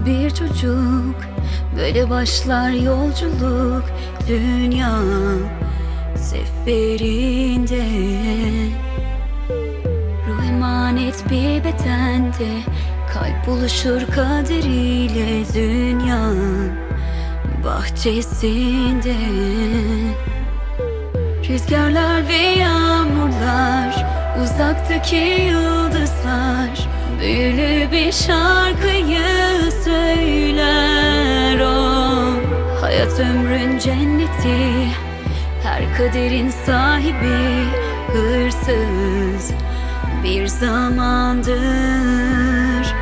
bir çocuk, böyle başlar yolculuk. Dünya seferinde, ruh emanet bir bedende, kalp buluşur kaderiyle. Dünya bahçesinde, rüzgarlar ve yağmurlar, uzaktaki yıldızlar, büyülü bir şarkıyı söyler o. Hayat ömrün cenneti, her kaderin sahibi, hırsız bir zamandır.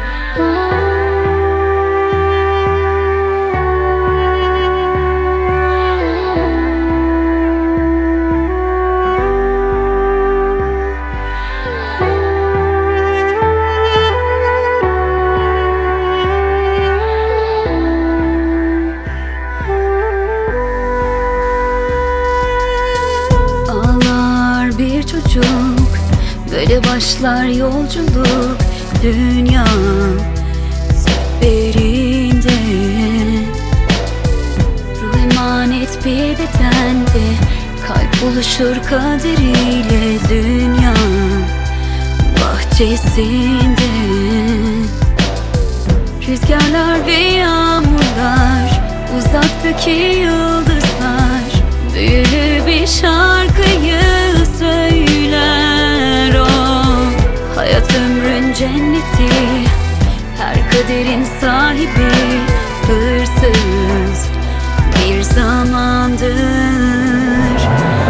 Bir çocuk, böyle başlar yolculuk. Dünya seferinde, ruh emanet bir bedende, kalp buluşur kaderiyle. Dünya bahçesinde, rüzgarlar ve yağmurlar, uzaktaki yıldızlar, büyülü bir şarkıyı söyler o. Hayat ömrün cenneti, her kaderin sahibi, hırsız bir zamandır.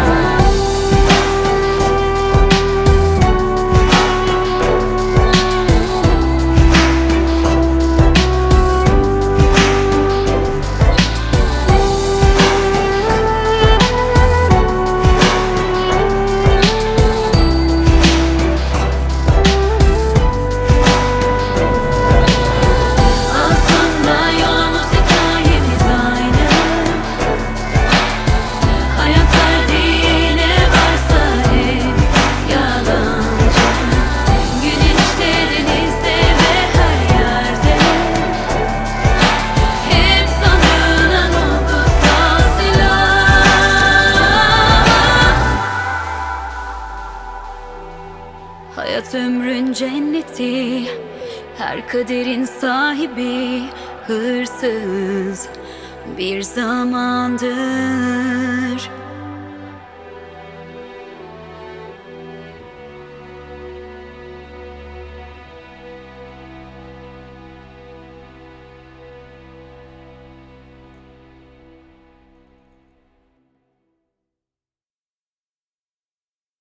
Hayat ömrün cenneti, her kaderin sahibi, hırsız bir zamandır.